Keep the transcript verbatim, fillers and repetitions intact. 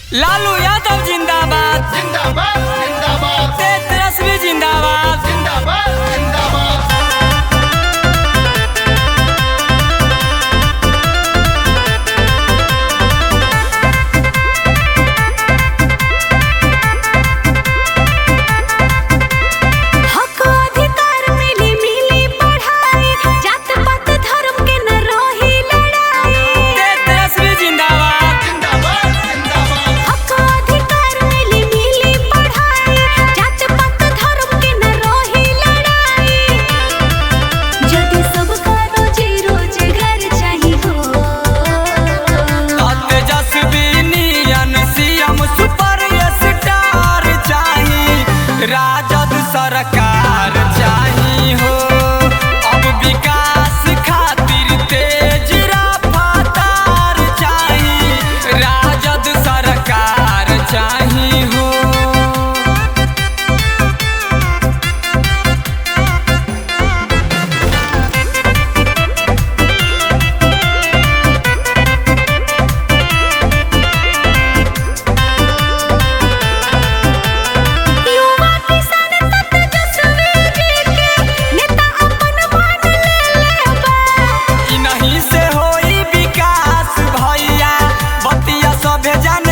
लालू यादव जिंदाबाद जिंदाबाद जिंदाबाद तेजस्वी जिंदाबाद जिंदाबाद जिंदाबाद। हक अधिकार मिली मिली पढ़ाई, जात पात धर्म के न रही लड़ाई। तेजस्वी जिंदाबाद जिंदाबाद जिंदाबाद हक अधिकार मिली मिली पढ़ाई, जात पात धर्म के न रही लड़ाई। यदि सबका रोजी रोजगार चाही हो, तेजस्वी नियन सीएम सुपर स्टार चाही, राजद सरकार चाही हो। अब विकास खातिर तेज रफ्तार चाही, राजद सरकार चाही हो। युवा किसान त तेजस्वी जी के नेता अपन मान ले बा। इ नहीं से होई विकास भैया, बतिया सभे जान